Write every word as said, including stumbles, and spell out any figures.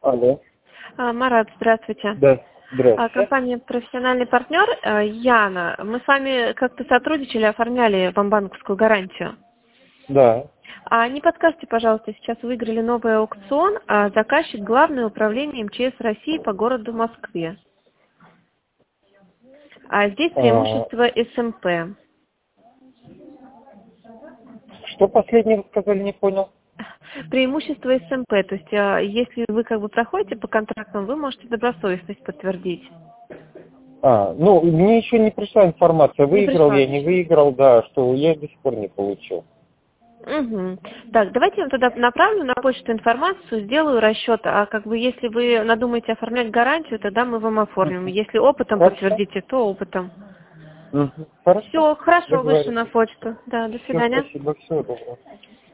Алло. А, Марат, здравствуйте. Да, А, здравствуйте. Компания «Профессиональный партнер» а, Яна. Мы с вами как-то сотрудничали, оформляли вам банковскую гарантию. Да. А не подскажите, пожалуйста, сейчас выиграли новый аукцион, а заказчик — Главное управление эм че эс России по городу Москве. А здесь А, преимущество эс эм пэ. что последнее вы сказали, не понял? Преимущество эс эм пэ, то есть а, если вы как бы проходите по контрактам, вы можете добросовестность подтвердить. А, ну, мне еще не пришла информация, Не выиграл пришла я, не еще. выиграл, да, что я до сих пор не получил. Угу. Так, давайте я вам туда направлю на почту информацию, сделаю расчет, а как бы если вы надумаете оформлять гарантию, тогда мы вам оформим. Мгм. Если опытом Хорошо. подтвердите, то опытом. Мгм. Хорошо. Все, хорошо, вышло на Договорились. почту. Да, до Все, свидания. спасибо, всего доброго.